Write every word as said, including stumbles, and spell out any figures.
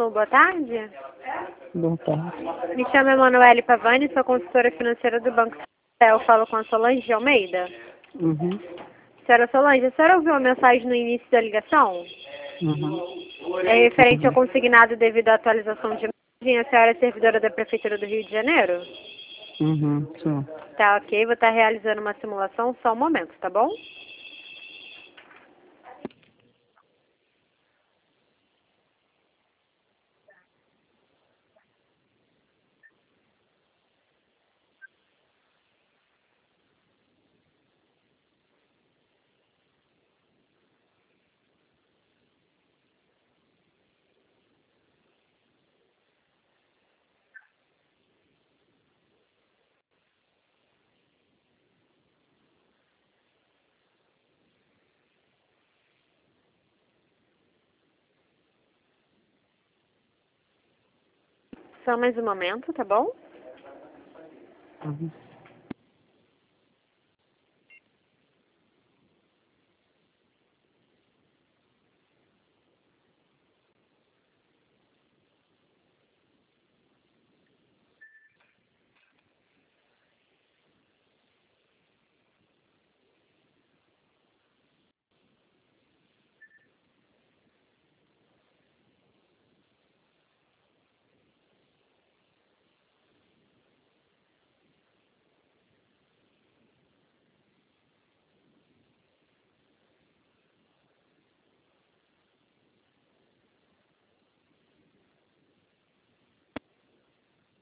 Alô, boa tarde. Boa tarde. Me chamo Emanuele Pavani, sou consultora financeira do Banco Central. Eu falo com a Solange de Almeida. Uhum. Senhora Solange, a senhora ouviu a mensagem no início da ligação? Uhum. É referente ao Uhum. consignado devido à atualização de imagem. A senhora é servidora da Prefeitura do Rio de Janeiro? Uhum. Sim. Tá, ok. Vou estar realizando uma simulação, só um momento, tá bom? Só mais um momento, tá bom? Uhum.